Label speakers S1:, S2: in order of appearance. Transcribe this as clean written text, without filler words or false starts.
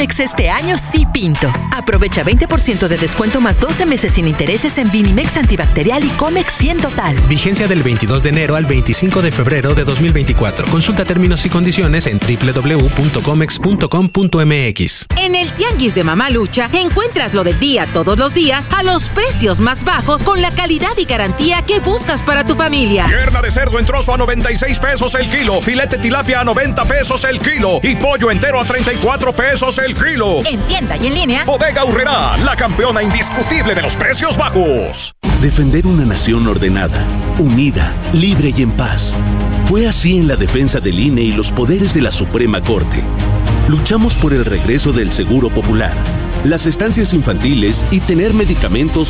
S1: Este año sí pinto. Aprovecha 20% de descuento más 12 meses sin intereses en Vinimex antibacterial y Comex 100 total.
S2: Vigencia del 22 de enero al 25 de febrero de 2024. Consulta términos y condiciones en www.comex.com.mx.
S3: En el Tianguis de Mamalucha encuentras lo del día todos los días a los precios más bajos con la calidad y garantía que buscas para tu familia.
S4: Pierna de cerdo en trozo a 96 pesos el kilo. Filete tilapia a 90 pesos el kilo. Y pollo entero a 34 pesos el kilo.
S3: En tienda y en línea.
S4: Bodega Aurrerá, la campeona indiscutible de los precios bajos.
S5: Defender una nación ordenada, unida, libre y en paz. Fue así en la defensa del INE y los poderes de la Suprema Corte. Luchamos por el regreso del Seguro Popular, las estancias infantiles y tener medicamentos